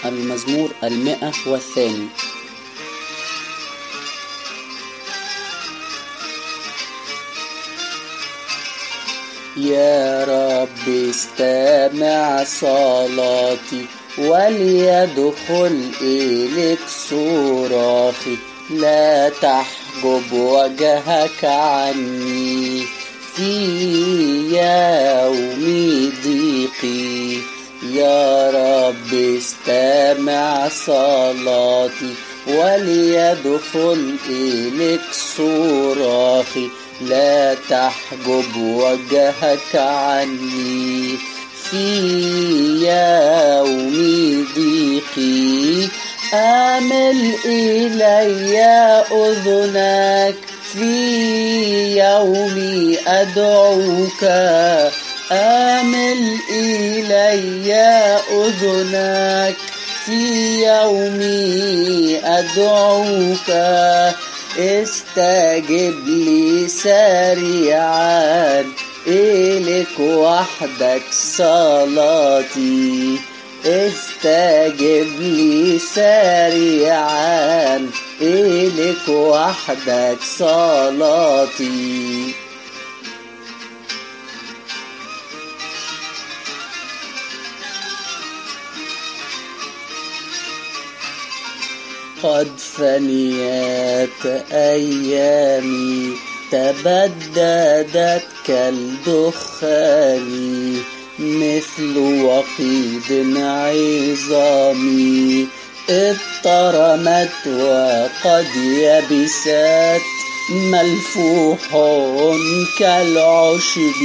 المزمور 102. يا رب استمع صلاتي وليدخل إليك صراخي، لا تحجب وجهك عني في يوم ضيقي. يا رب استمع صلاتي وليدخل إليك صراخي، لا تحجب وجهك عني في يوم ضيقي. آمل إلي أذنك في يومي أدعوك، آمل إلي أذنك في يومي أدعوك. استجب لي سريعا، إليك وحدك صلاتي. استجب لي سريعا، إليك وحدك صلاتي. قد فنيت أيامي، تبددت كالدخان، مثل وقيد عظامي اضطرمت وقد يبست، ملفوح كالعشب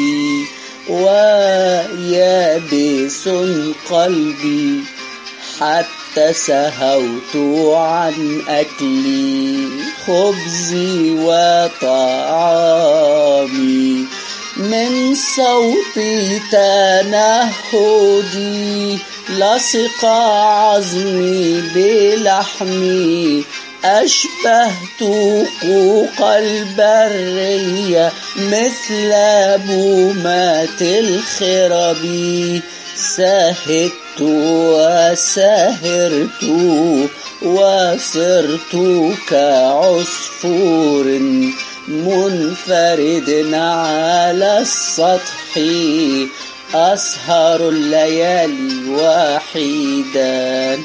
ويابس قلبي، حتى سهوت عن أكلي خبزي وطعامي. من صوتي تنهدي لصق عظمي بلحمي، أشبهت قوق البرية مثل بومات الخرب. سهدت وسهرت وصرت كعصفور منفرد على السطح، أسهر الليالي وحيدا.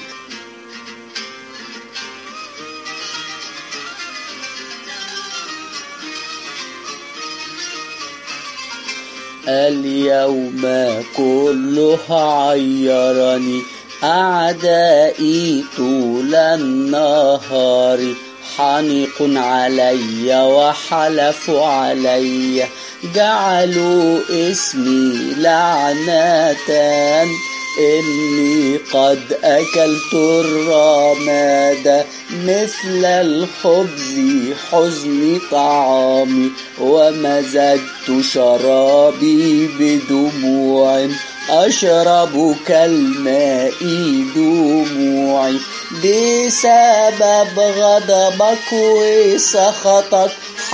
اليوم كله عيرني أعدائي طول النهار، حنق علي وحلفوا علي، جعلوا اسمي لعنة. إني قد أكلت الرماد مثل الخبز، حزن طعامي، ومزجت شرابي بدموع، أشرب كالماء دموعي. بسبب غضبك وسخطك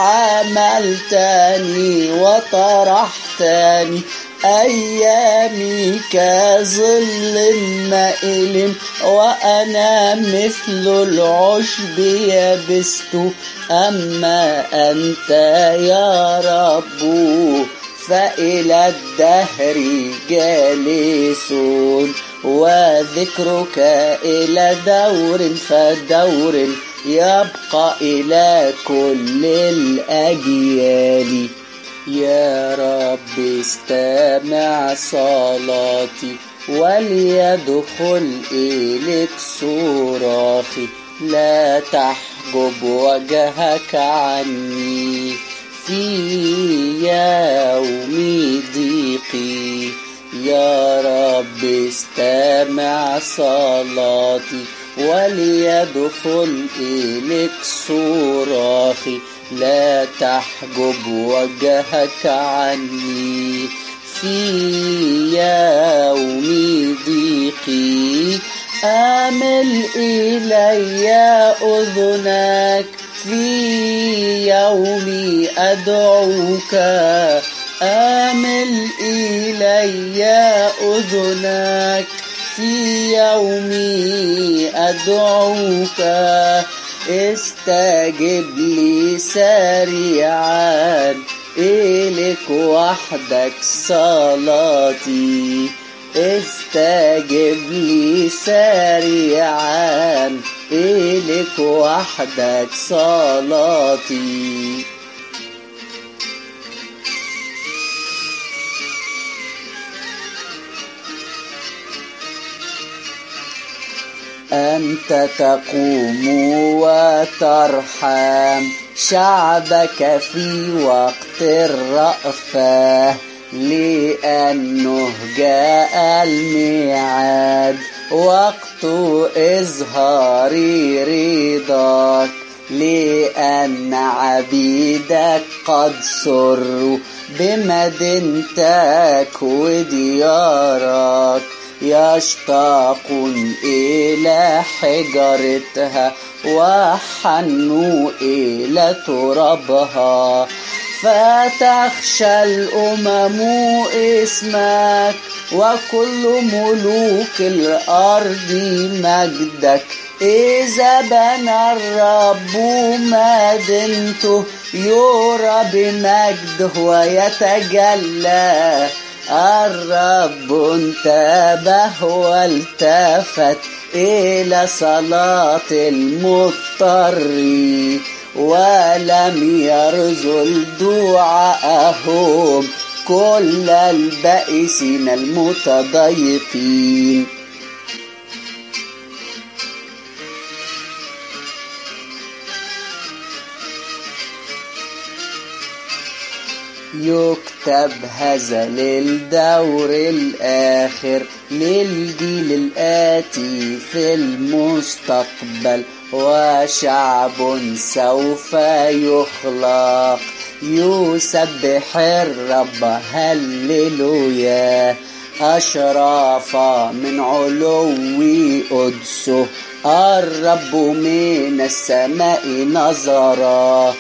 حملتني وطرحتني، أيامي كظل مائل، وأنا مثل العشب يبست. أما أنت يا رب فإلى الدهر جالس، وذكرك إلى دور فدور، يبقى إلى كل الأجيال. يا رب استمع صلاتي وليدخل إليك صراخي، لا تحجب وجهك عني في يوم ضيقي. يا رب استمع صلاتي وليدخل إليك صراخي، لا تحجب وجهك عني في يوم ضيقي. آمل إلي أذنك في يومي أدعوك، آمل إلي أذنك في يومي أدعوك استجب لي سريعا إليك وحدك صلاتي استجب لي سريعا إليك وحدك صلاتي أنت تقوم وترحم شعبك في وقت الرأفة لأنه جاء الميعاد وقت إظهار رضاك لأن عبيدك قد سروا بمدينتك وديارك يشتاقون إلى حجرتها وحنوا إلى ترابها فتخشى الأمم اسمك وكل ملوك الأرض مجدك إذا بنى الرب مدينته يرى بمجده ويتجلى الرب انتبه والتفت إلى صلاة المضطر ولم يرذل دعاءهم كل البائسين المتضايقين يكتب هذا للدور الآخر للجيل الآتي في المستقبل وشعب سوف يخلق يسبح الرب هللويا أشرف من علو قدسه الرب من السماء نظرا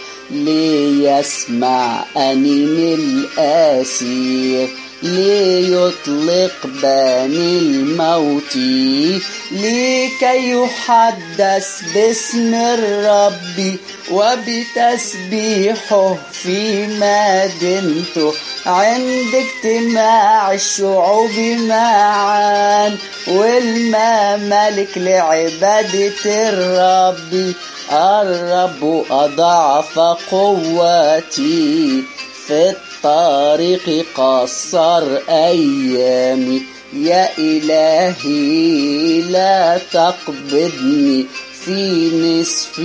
ليسمع أنين الأسير ليطلق بني الموت لكي يحدث باسم الرب وبتسبيحه في مدينته عند اجتماع الشعوب معا والممالك لعبادة الرب الرب أضعف قوتي في الطريق قصر أيامي يا إلهي لا تقبضني في نصف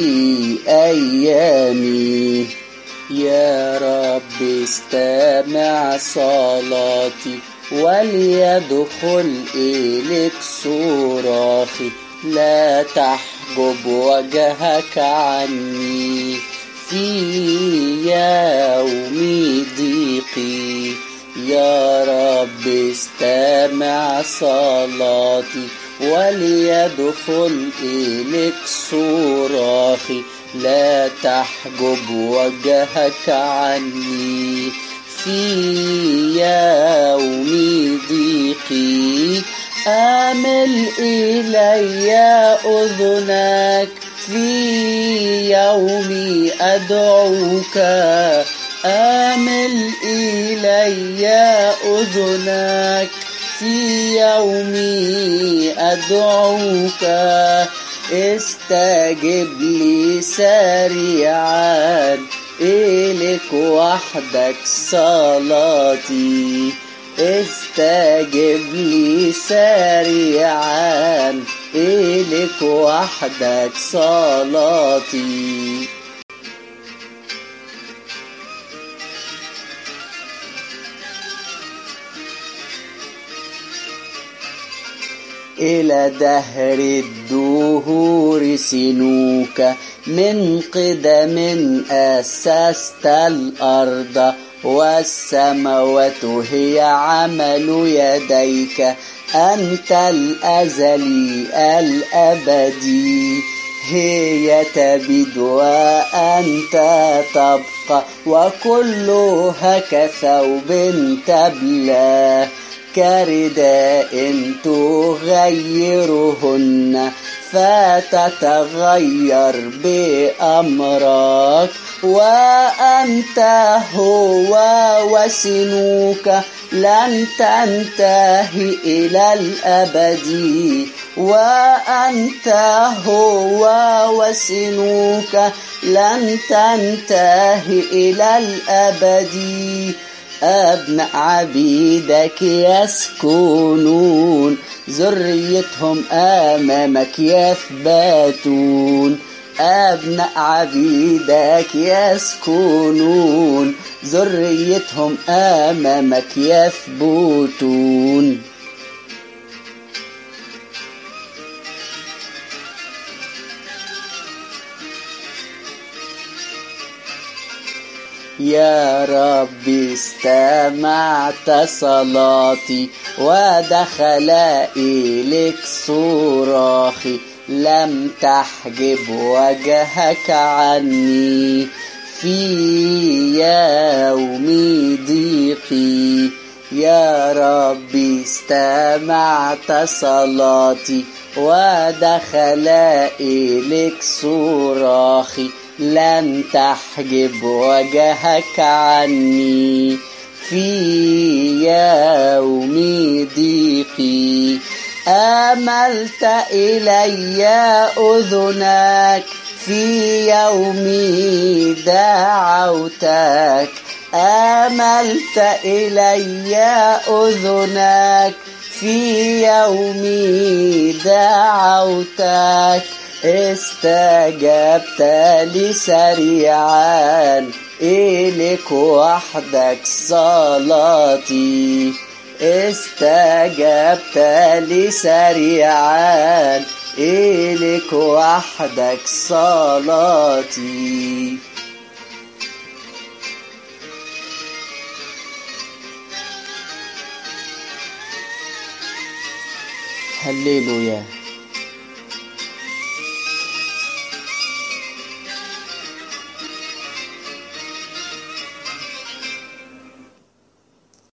أيامي يا رب استمع صلاتي وليدخل إليك صراخي لا تحجب وجهك عني في يوم ضيقي يا رب استمع صلاتي وليدخل إليك صراخي لا تحجب وجهك عني في يوم ضيقي أمل إلي أذنك في يومي أدعوك أمل إلي أذنك في يومي أدعوك استجب لي سريعا إليك وحدك صلاتي استجب لي سريعا إليك وحدك صلاتي إلى دهر الدهور سنوك من قدم أسست الأرض والسماوات هي عمل يديك أنت الأزلي الأبدي هي تبيد وأنت تبقى وكلها كثوب تبلى كرداء تغيرهن فتتغير بأمرك، وأنت هو وسنوك لن تنتهي إلى الأبد، وأنت هو وسنوك لن تنتهي إلى الأبد. أبناء عبيدك يسكنون، ذريتهم أمامك يثبتون. أبناء عبيدك يسكنون، ذريتهم أمامك يثبتون. يا رب استمعت صلاتي ودخل إليك صراخي، لم تحجب وجهك عني في يوم ضيقي. يا رب استمعت صلاتي ودخل إليك صراخي، لن تحجب وجهك عني في يوم ضيقي. أملت إلي أذنك في يوم دعوتك، أملت إلي أذنك في يوم دعوتك، استجبت لي سريعا، إليك وحدك صلاتي. استجبت لي سريعا، إليك وحدك صلاتي. هللويا.